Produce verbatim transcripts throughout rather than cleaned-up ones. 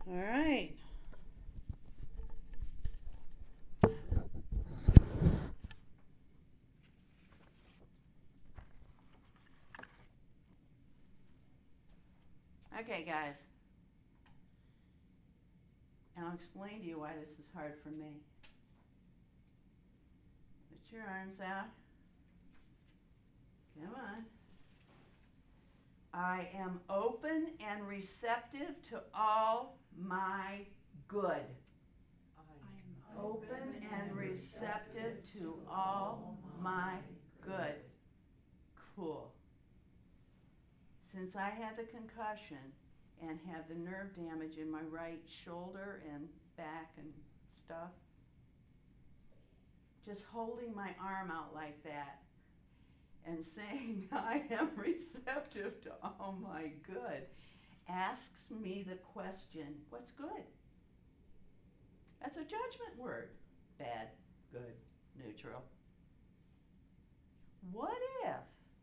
All right. Okay, guys. And I'll explain to you why this is hard for me. Put your arms out. Come on. I am open and receptive to all my good. I'm open and receptive to all my good. Cool. Since I had the concussion and have the nerve damage in my right shoulder and back and stuff, just holding my arm out like that and saying, I am receptive to all my good, asks me the question, what's good? That's a judgment word. Bad, good, neutral. What if,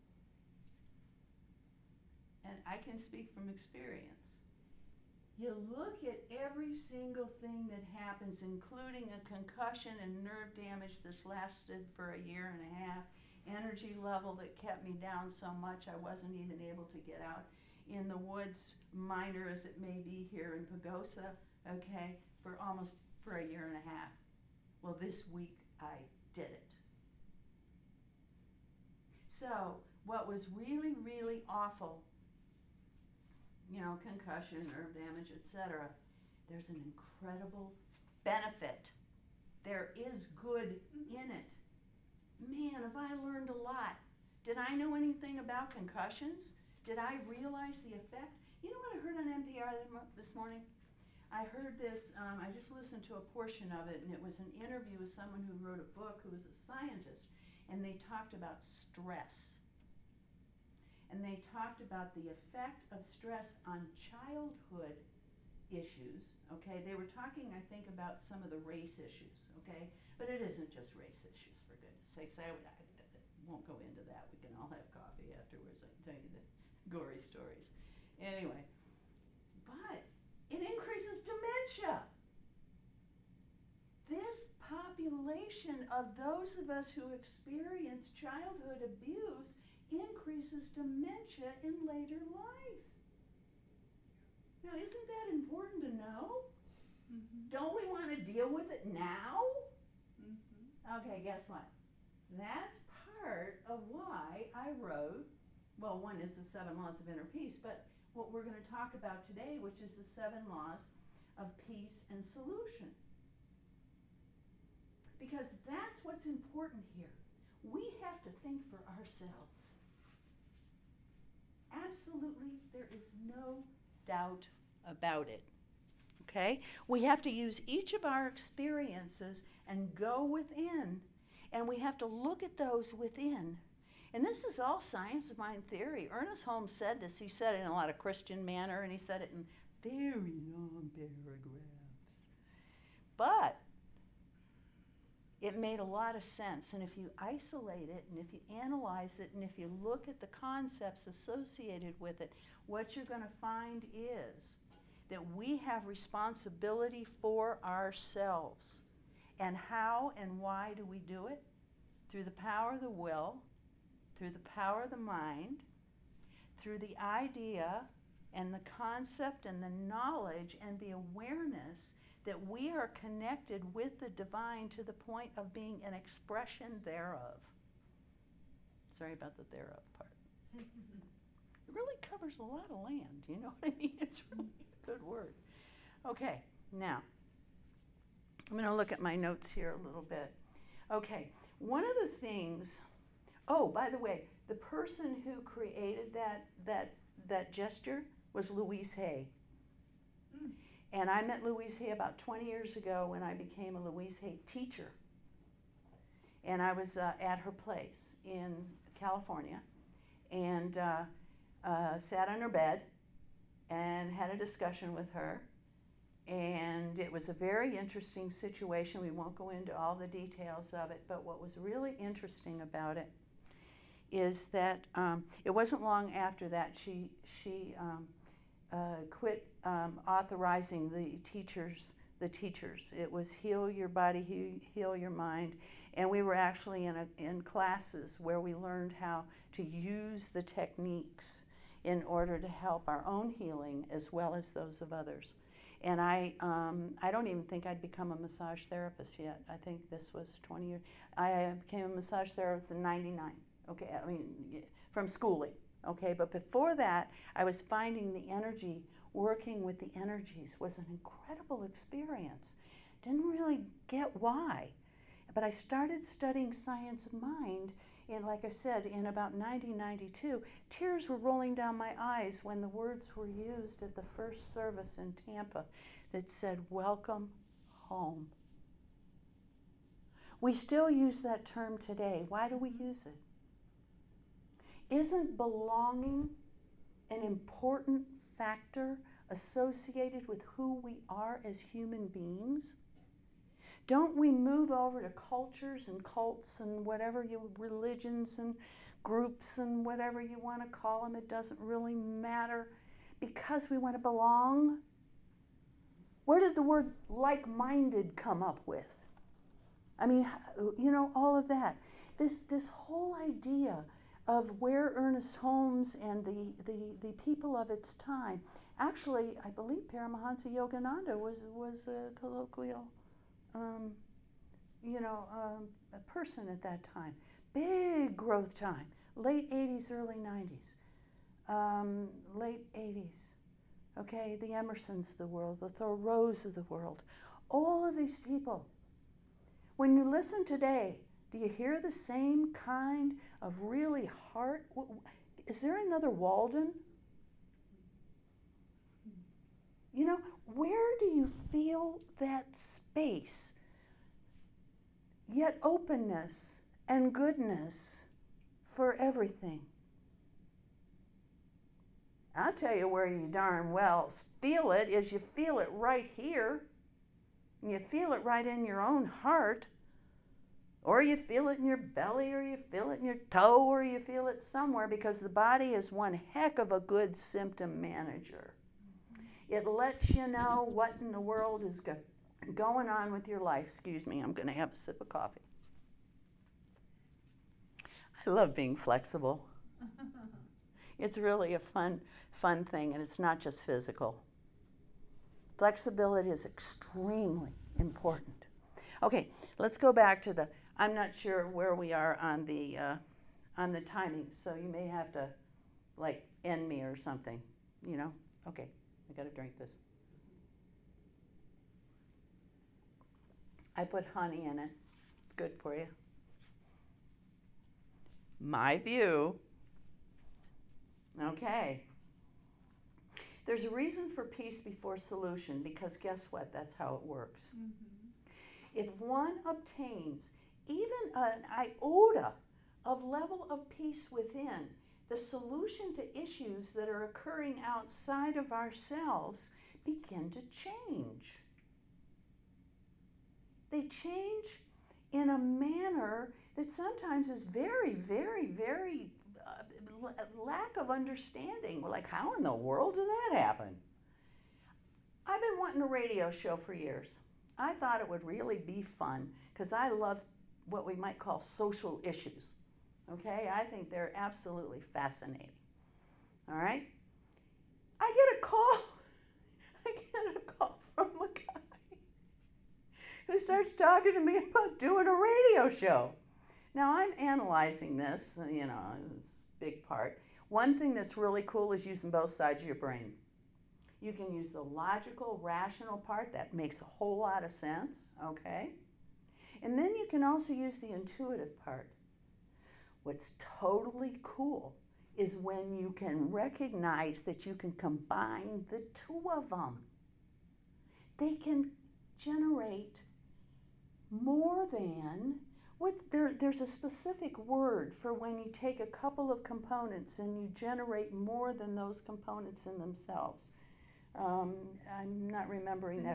and I can speak from experience, you look at every single thing that happens, including a concussion and nerve damage that's lasted for a year and a half, energy level that kept me down so much I wasn't even able to get out in the woods, minor as it may be here in Pagosa, okay, for almost for a year and a half. Well, this week I did it. So what was really, really awful, you know, concussion, nerve damage, et cetera, there's an incredible benefit. There is good in it. Man, have I learned a lot. Did I know anything about concussions? Did I realize the effect? You know what I heard on N P R this morning? I heard this, um, I just listened to a portion of it, and it was an interview with someone who wrote a book who was a scientist, and they talked about stress. And they talked about the effect of stress on childhood issues, okay? They were talking, I think, about some of the race issues, okay? But it isn't just race issues, for goodness sakes. I, I, I won't go into that. We can all have coffee afterwards. I can tell you the gory stories. Anyway, but it increases dementia. This population of those of us who experience childhood abuse increases dementia in later life. Now, isn't that important to know? Mm-hmm. Don't we want to deal with it now? Mm-hmm. Okay, guess what? That's part of why I wrote, well, one is the seven laws of inner peace, but what we're going to talk about today, which is the seven laws of peace and solution. Because that's what's important here. We have to think for ourselves. Absolutely, there is no doubt about it. Okay? We have to use each of our experiences and go within, and we have to look at those within. And this is all science of mind theory. Ernest Holmes said this. He said it in a lot of Christian manner, and he said it in very long paragraphs. But it made a lot of sense. And if you isolate it, and if you analyze it, and if you look at the concepts associated with it, what you're going to find is that we have responsibility for ourselves. And how and why do we do it? Through the power of the will, through the power of the mind, through the idea and the concept and the knowledge and the awareness that we are connected with the divine to the point of being an expression thereof. Sorry about the thereof part. It really covers a lot of land, you know what I mean? It's really a good word. Okay, now, I'm going to look at my notes here a little bit. Okay, one of the things, oh, by the way, the person who created that that that gesture was Louise Hay. Mm. And I met Louise Hay about twenty years ago when I became a Louise Hay teacher. And I was uh, at her place in California and uh, uh, sat on her bed and had a discussion with her. And it was a very interesting situation. We won't go into all the details of it, but what was really interesting about it is that um, it wasn't long after that she, she um, uh, quit um, authorizing the teachers. The teachers. It was heal your body, he, heal your mind, and we were actually in a, in classes where we learned how to use the techniques in order to help our own healing as well as those of others. And I, um, I don't even think I'd become a massage therapist yet. I think this was twenty years. I became a massage therapist in ninety-nine. Okay, I mean, from schooling. Okay, but before that, I was finding the energy, working with the energies was an incredible experience. Didn't really get why, but I started studying science of mind. And like I said, in about nineteen ninety-two, tears were rolling down my eyes when the words were used at the first service in Tampa that said, "Welcome home." We still use that term today. Why do we use it? Isn't belonging an important factor associated with who we are as human beings? Don't we move over to cultures and cults and whatever you, religions and groups and whatever you want to call them, it doesn't really matter, because we want to belong? Where did the word like-minded come up with? I mean, you know, all of that. This, this whole idea of where Ernest Holmes and the, the, the people of its time, actually, I believe Paramahansa Yogananda was, was a colloquial Um, you know, um, a person at that time. Big growth time, late eighties, early nineties, um, late eighties, okay, the Emersons of the world, the Thoreaus of the world, all of these people. When you listen today, do you hear the same kind of really heart? Is there another Walden? You know, where do you feel that space, yet openness and goodness for everything? I'll tell you where you darn well feel it is you feel it right here. You feel it right in your own heart, or you feel it in your belly, or you feel it in your toe, or you feel it somewhere, because the body is one heck of a good symptom manager. It lets you know what in the world is go- going on with your life. Excuse me, I'm going to have a sip of coffee. I love being flexible. It's really a fun, fun thing, and it's not just physical. Flexibility is extremely important. Okay, let's go back to the, I'm not sure where we are on the, uh, on the timing, so you may have to, like, end me or something, you know? Okay. I gotta drink this. I put honey in it. Good for you. My view. Okay. There's a reason for peace before solution, because guess what? That's how it works. Mm-hmm. If one obtains even an iota of level of peace within, the solution to issues that are occurring outside of ourselves begin to change. They change in a manner that sometimes is very, very, very uh, lack of understanding. We're like, how in the world did that happen? I've been wanting a radio show for years. I thought it would really be fun because I love what we might call social issues. Okay, I think they're absolutely fascinating. All right? I get a call. I get a call from a guy who starts talking to me about doing a radio show. Now, I'm analyzing this, you know, it's a big part. One thing that's really cool is using both sides of your brain. You can use the logical, rational part. That makes a whole lot of sense, okay? And then you can also use the intuitive part. What's totally cool is when you can recognize that you can combine the two of them. They can generate more than, what there, there's a specific word for when you take a couple of components and you generate more than those components in themselves. Um, I'm not remembering Synergy? that.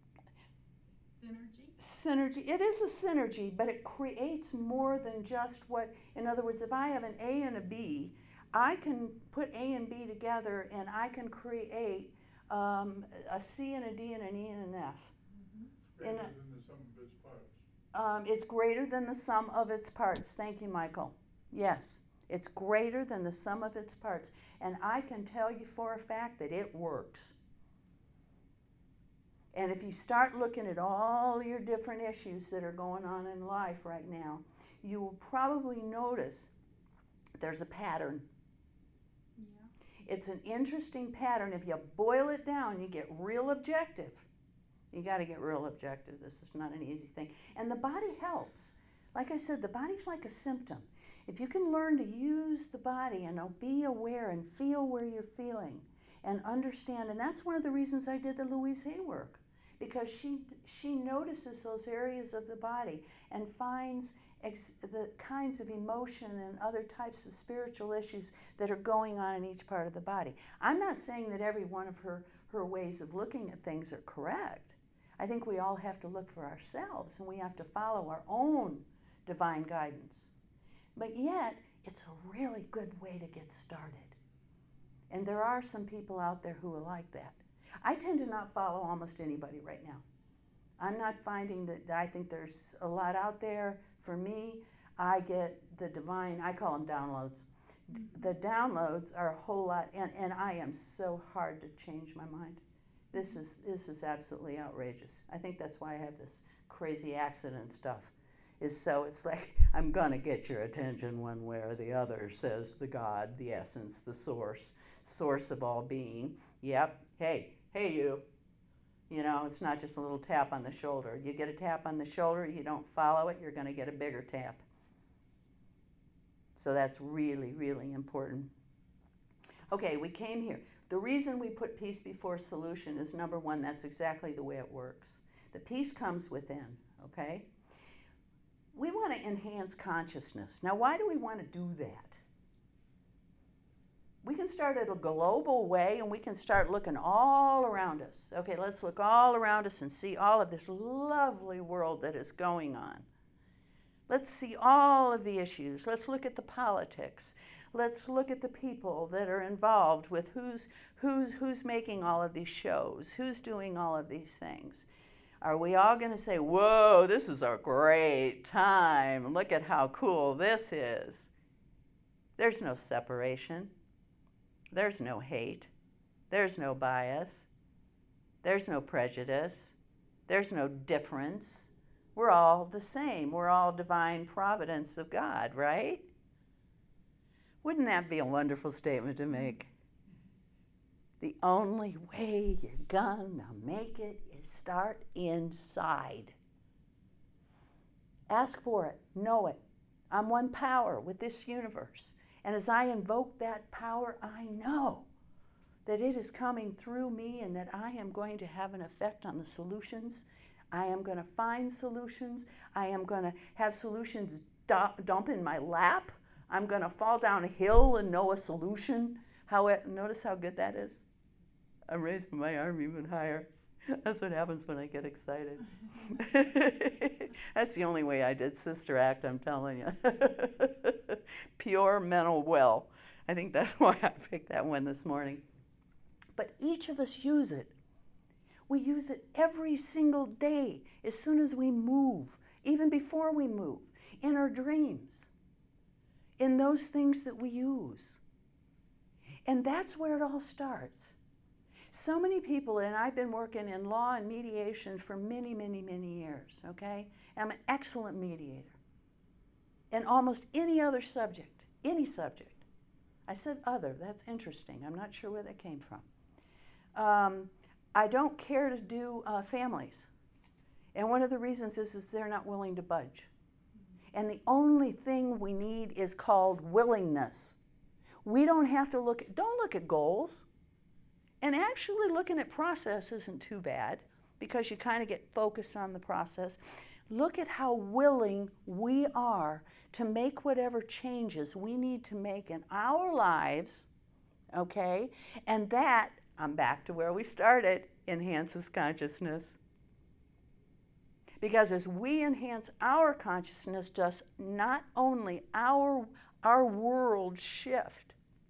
Synergy? Synergy. It is a synergy, but it creates more than just what, in other words, if I have an A and a B, I can put A and B together and I can create um, a C and a D and an E and an F. Mm-hmm. Greater than the sum of its parts. Um, it's greater than the sum of its parts. Thank you, Michael. Yes, it's greater than the sum of its parts. And I can tell you for a fact that it works. And if you start looking at all your different issues that are going on in life right now, you will probably notice there's a pattern. Yeah. It's an interesting pattern. If you boil it down, you get real objective. You got to get real objective. This is not an easy thing. And the body helps. Like I said, the body's like a symptom. If you can learn to use the body and be aware and feel where you're feeling and understand, and that's one of the reasons I did the Louise Hay work, because she she notices those areas of the body and finds ex- the kinds of emotion and other types of spiritual issues that are going on in each part of the body. I'm not saying that every one of her, her ways of looking at things are correct. I think we all have to look for ourselves and we have to follow our own divine guidance. But yet, it's a really good way to get started. And there are some people out there who are like that. I tend to not follow almost anybody right now. I'm not finding that, I think there's a lot out there. For me, I get the divine, I call them downloads. The downloads are a whole lot, and, and I am so hard to change my mind. This is, this is absolutely outrageous. I think that's why I have this crazy accident stuff. Is so it's like, I'm going to get your attention one way or the other, says the God, the essence, the source, source of all being. Yep, hey, hey you. You know, it's not just a little tap on the shoulder. You get a tap on the shoulder, you don't follow it, you're going to get a bigger tap. So that's really, really important. Okay, we came here. The reason we put peace before solution is, number one, that's exactly the way it works. The peace comes within, okay? We want to enhance consciousness. Now, why do we want to do that? We can start at a global way and we can start looking all around us. Okay, let's look all around us and see all of this lovely world that is going on. Let's see all of the issues. Let's look at the politics. Let's look at the people that are involved with who's, who's, who's making all of these shows, who's doing all of these things. Are we all going to say, whoa, this is a great time. Look at how cool this is. There's no separation. There's no hate. There's no bias. There's no prejudice. There's no difference. We're all the same. We're all divine providence of God, right? Wouldn't that be a wonderful statement to make? The only way you're gonna make it is start inside. Ask for it. Know it. I'm one power with this universe. And as I invoke that power, I know that it is coming through me and that I am going to have an effect on the solutions. I am going to find solutions. I am going to have solutions dump, dump in my lap. I'm going to fall down a hill and know a solution. How it, notice how good that is? I'm raising my arm even higher. That's what happens when I get excited. That's the only way I did Sister Act, I'm telling you. Pure mental well. I think that's why I picked that one this morning. But each of us use it. We use it every single day, as soon as we move, even before we move, in our dreams, in those things that we use. And that's where it all starts. So many people, and I've been working in law and mediation for many, many, many years, okay? I'm an excellent mediator. In almost any other subject, any subject. I said other, that's interesting. I'm not sure where that came from. Um, I don't care to do uh, families. And one of the reasons is, is they're not willing to budge. And the only thing we need is called willingness. We don't have to look at, don't look at goals. And actually looking at process isn't too bad because you kind of get focused on the process. Look at how willing we are to make whatever changes we need to make in our lives, okay? And that, I'm back to where we started, enhances consciousness. Because as we enhance our consciousness, does not only our, our world shift,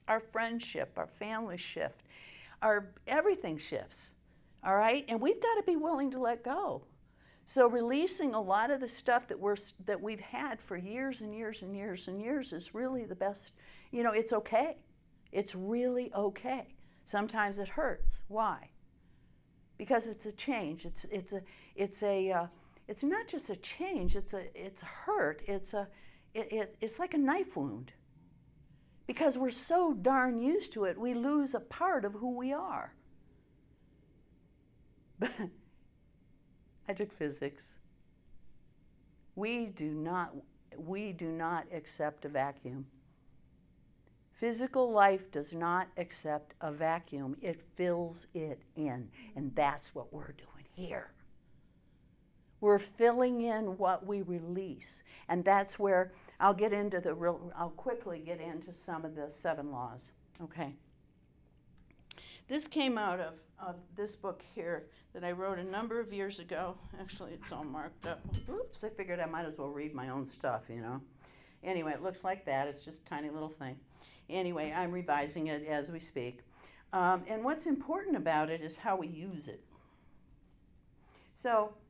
Our friendship, our family shift, our everything shifts, all right? And we've got to be willing to let go. So releasing a lot of the stuff that we're that we've had for years and years and years and years is really the best. You know, it's okay. It's really okay. Sometimes it hurts. Why? Because it's a change. It's it's a it's a uh, it's not just a change. It's a it's hurt. It's a it, it it's like a knife wound. Because we're so darn used to it, we lose a part of who we are. But I took physics. We do not we do not accept a vacuum. Physical life does not accept a vacuum. It fills it in, and that's what we're doing here. We're filling in what we release, and that's where I'll get into the real I'll quickly get into some of the seven laws. Okay. This came out of, of this book here that I wrote a number of years ago. Actually, it's all marked up. Oops, I figured I might as well read my own stuff, you know. Anyway, it looks like that. It's just a tiny little thing. Anyway, I'm revising it as we speak. Um, and what's important about it is how we use it. So,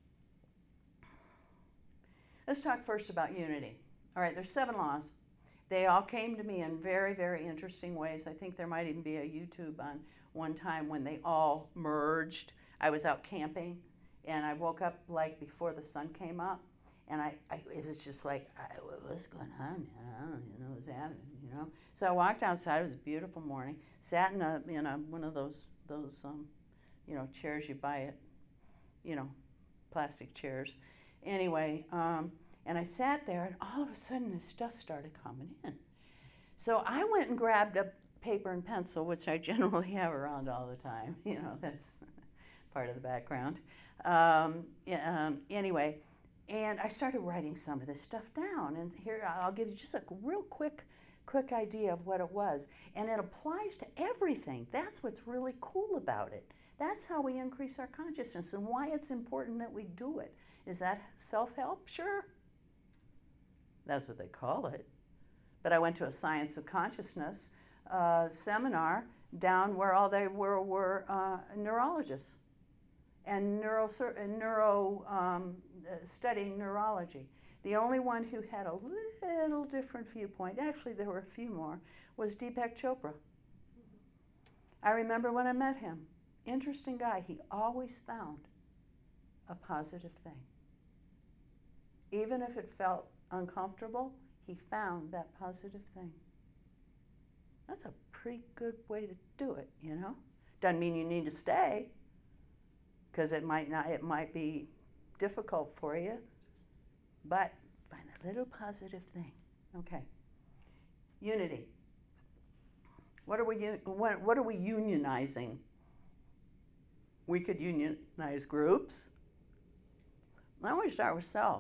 let's talk first about unity. All right, there's seven laws. They all came to me in very, very interesting ways. I think there might even be a YouTube on one time when they all merged. I was out camping, and I woke up like before the sun came up, and I, I it was just like, I, what's going on? You know, you know what's happening? You know. So I walked outside. It was a beautiful morning. Sat in a you know one of those those um, you know chairs you buy at, you know, plastic chairs. Anyway. Um, And I sat there, and all of a sudden, this stuff started coming in. So I went and grabbed a paper and pencil, which I generally have around all the time. You know, that's part of the background. Um, yeah, um, anyway, and I started writing some of this stuff down. And here, I'll give you just a real quick, quick idea of what it was. And it applies to everything. That's what's really cool about it. That's how we increase our consciousness and why it's important that we do it. Is that self-help? Sure. That's what they call it. But I went to a Science of Consciousness uh, seminar down where all they were were uh, neurologists and neuro, neuro um, uh, studying neurology. The only one who had a little different viewpoint, actually there were a few more, was Deepak Chopra. I remember when I met him. Interesting guy. He always found a positive thing. Even if it felt uncomfortable, he found that positive thing. That's a pretty good way to do it, you know? Doesn't mean you need to stay, because it might not, it might be difficult for you, but find that little positive thing. Okay. Unity. What are we, what, what are we unionizing? We could unionize groups. Why don't we start with self?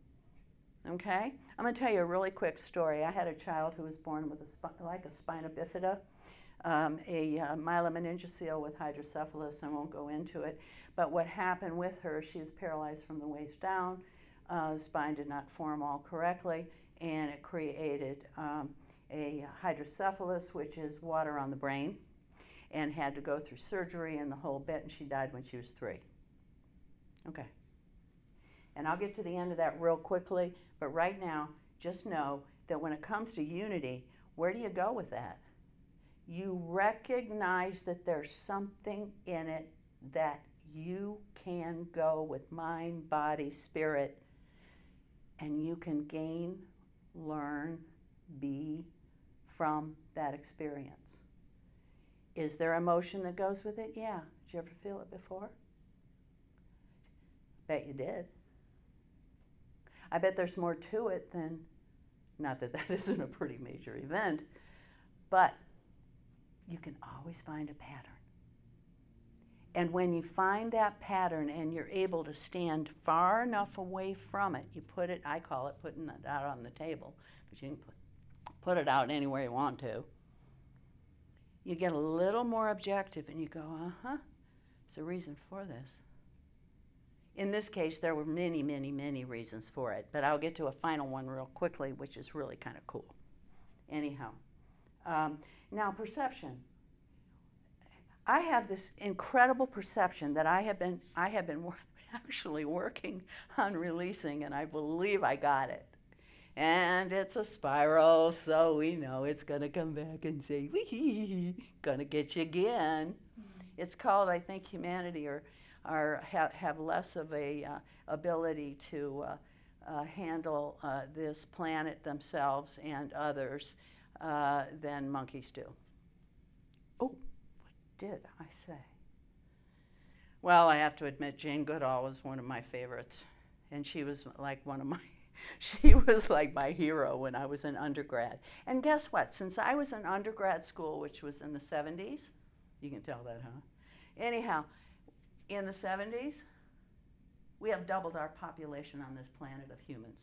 Okay? I'm going to tell you a really quick story. I had a child who was born with a sp- like a spina bifida, um, a uh, myelomeningocele with hydrocephalus. I won't go into it. But what happened with her, she was paralyzed from the waist down. Uh, the spine did not form all correctly, and it created um, a hydrocephalus, which is water on the brain, and had to go through surgery and the whole bit, and she died when she was three. Okay. And I'll get to the end of that real quickly, but right now, just know that when it comes to unity, where do you go with that? You recognize that there's something in it that you can go with mind, body, spirit, and you can gain, learn, be from that experience. Is there emotion that goes with it? Yeah. Did you ever feel it before? Bet you did. I bet there's more to it than, not that that isn't a pretty major event, but you can always find a pattern. And when you find that pattern and you're able to stand far enough away from it, you put it, I call it putting it out on the table, but you can put, put it out anywhere you want to. You get a little more objective and you go, uh-huh, there's a reason for this. In this case, there were many, many, many reasons for it, but I'll get to a final one real quickly, which is really kind of cool. Anyhow, Um, now, perception. I have this incredible perception that I have been I have been wor- actually working on releasing, and I believe I got it. And it's a spiral, so we know it's going to come back and say, wee, going to get you again. Mm-hmm. It's called, I think, humanity or, or have, have less of a uh, ability to uh, uh, handle uh, this planet themselves and others uh, than monkeys do. Oh, what did I say? Well, I have to admit, Jane Goodall was one of my favorites, and she was like one of my She was like my hero when I was in undergrad. And guess what? Since I was in undergrad school, which was in the seventies, you can tell that, huh? Anyhow, in the seventies, we have doubled our population on this planet of humans.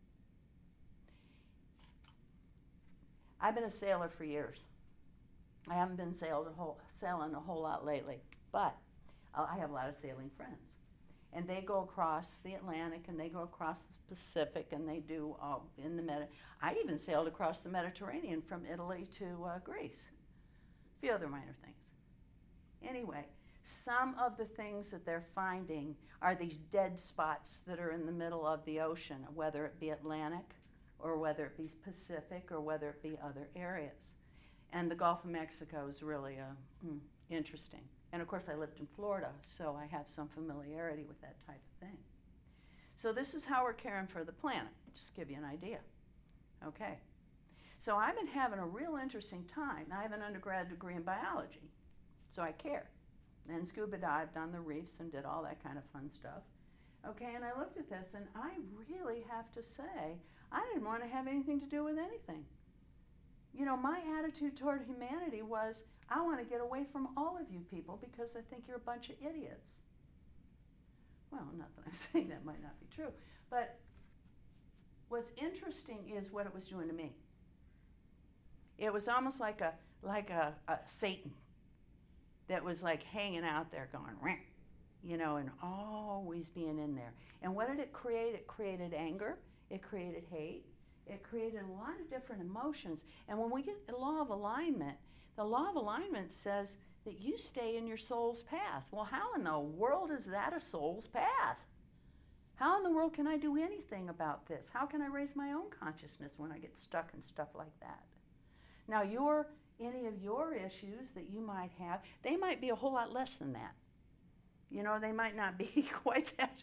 I've been a sailor for years. I haven't been sailed a whole, sailing a whole lot lately, but I have a lot of sailing friends. And they go across the Atlantic, and they go across the Pacific, and they do uh, in the Medi. I even sailed across the Mediterranean from Italy to uh, Greece. A few other minor things. Anyway, some of the things that they're finding are these dead spots that are in the middle of the ocean, whether it be Atlantic, or whether it be Pacific, or whether it be other areas. And the Gulf of Mexico is really uh, mm, interesting. And of course, I lived in Florida, so I have some familiarity with that type of thing. So this is how we're caring for the planet, just to give you an idea. Okay. So I've been having a real interesting time. I have an undergrad degree in biology, so I care. And scuba dived on the reefs and did all that kind of fun stuff. Okay, and I looked at this, and I really have to say, I didn't want to have anything to do with anything. You know, my attitude toward humanity was, I want to get away from all of you people because I think you're a bunch of idiots. Well, not that I'm saying that might not be true, but what's interesting is what it was doing to me. It was almost like a like a, a Satan that was like hanging out there going, Rah, you know, and always being in there. And what did it create? It created anger. It created hate. It created a lot of different emotions. And when we get the law of alignment, the law of alignment says that you stay in your soul's path. Well, how in the world is that a soul's path? How in the world can I do anything about this? How can I raise my own consciousness when I get stuck in stuff like that? Now, your any of your issues that you might have, they might be a whole lot less than that. You know, they might not be quite that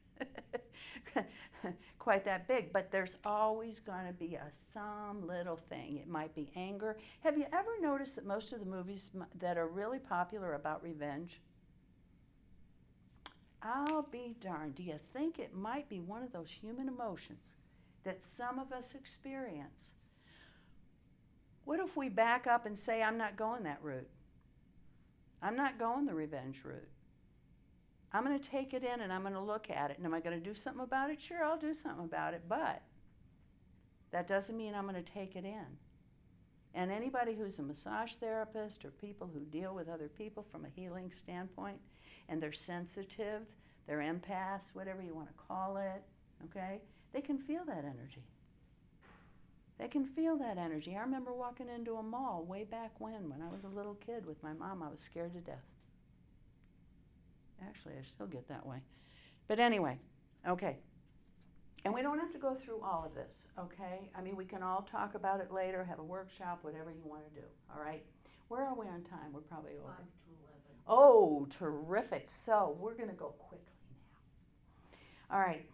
quite that big, but there's always going to be a some little thing. It might be anger. Have you ever noticed that most of the movies that are really popular about revenge? I'll be darned. Do you think it might be one of those human emotions that some of us experience? What if we back up and say, I'm not going that route? I'm not going the revenge route. I'm going to take it in and I'm going to look at it. And am I going to do something about it? Sure, I'll do something about it. But that doesn't mean I'm going to take it in. And anybody who's a massage therapist or people who deal with other people from a healing standpoint, and they're sensitive, they're empaths, whatever you want to call it, okay, they can feel that energy. They can feel that energy. I remember walking into a mall way back when, when I was a little kid with my mom. I was scared to death. Actually, I still get that way. But anyway, okay. And we don't have to go through all of this, okay? I mean, we can all talk about it later, have a workshop, whatever you want to do, all right? Where are we on time? We're probably over. five to eleven. Oh, terrific. So we're going to go quickly now. All right.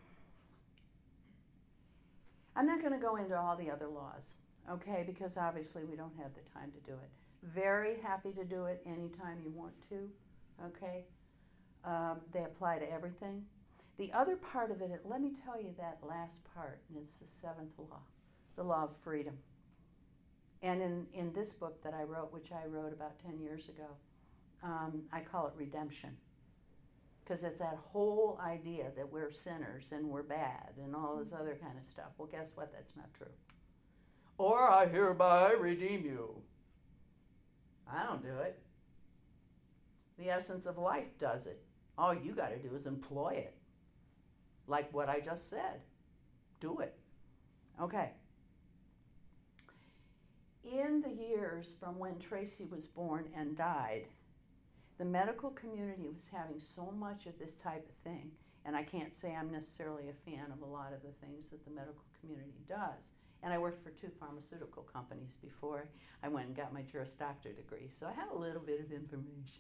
I'm not going to go into all the other laws, okay, because obviously we don't have the time to do it. Very happy to do it anytime you want to, okay? Um, they apply to everything. The other part of it, let me tell you that last part, and it's the seventh law, the law of freedom. And in, in this book that I wrote, which I wrote about ten years ago, um, I call it redemption. Because it's that whole idea that we're sinners and we're bad and all this other kind of stuff. Well, guess what? That's not true. Or I hereby redeem you. I don't do it. The essence of life does it. All you got to do is employ it. Like what I just said. Do it. Okay. in the years from when Tracy was born and died, the medical community was having so much of this type of thing, and I can't say I'm necessarily a fan of a lot of the things that the medical community does. And I worked for two pharmaceutical companies before I went and got my Juris Doctor degree, so I have a little bit of information.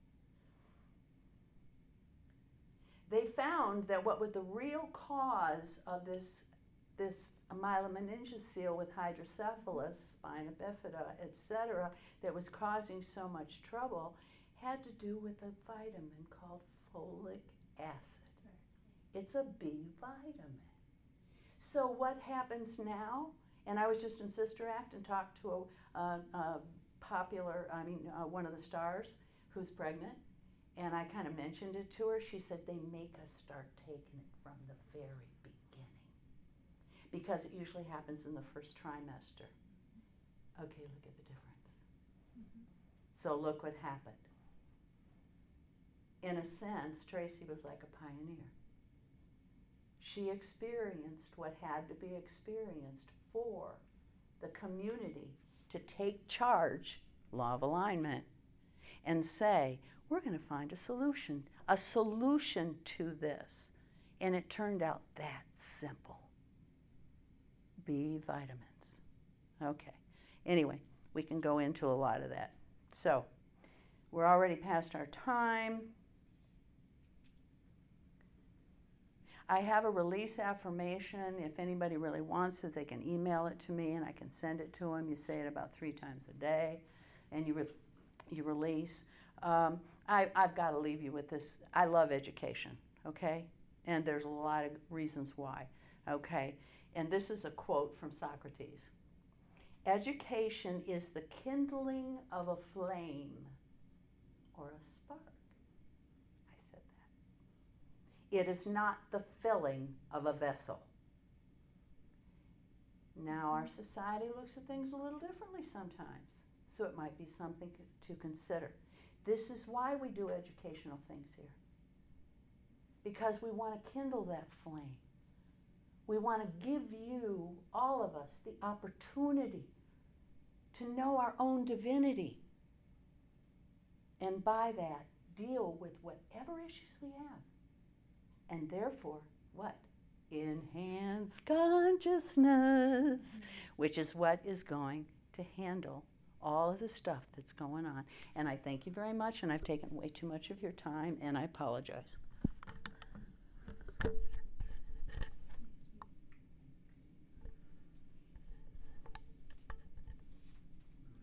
They found that what was the real cause of this, this myelomeningocele with hydrocephalus, spina bifida, et cetera, that was causing so much trouble had to do with a vitamin called folic acid. It's a B vitamin. So what happens now, and I was just in Sister Act and talked to a, a, a popular, I mean, uh, one of the stars who's pregnant, and I kind of mentioned it to her. She said, they make us start taking it from the very beginning because it usually happens in the first trimester. Okay, look at the difference. Mm-hmm. So look what happened. In a sense, Tracy was like a pioneer. She experienced what had to be experienced for the community to take charge, law of alignment, and say, we're going to find a solution, a solution to this. And it turned out that simple. B vitamins. Okay. Anyway, we can go into a lot of that. So, we're already past our time. I have a release affirmation. If anybody really wants it, they can email it to me and I can send it to them. You say it about three times a day and you, re you release. Um, I, I've got to leave you with this. I love education, okay? And there's a lot of reasons why, okay? And this is a quote from Socrates. Education is the kindling of a flame or a spark. I said that. It is not the filling of a vessel. Now our society looks at things a little differently sometimes, so it might be something to consider. This is why we do educational things here. Because we want to kindle that flame. We want to give you, all of us, the opportunity to know our own divinity. And by that, deal with whatever issues we have. And therefore, what? Enhance consciousness, which is what is going to handle all of the stuff that's going on. And I thank you very much, and I've taken way too much of your time, and I apologize.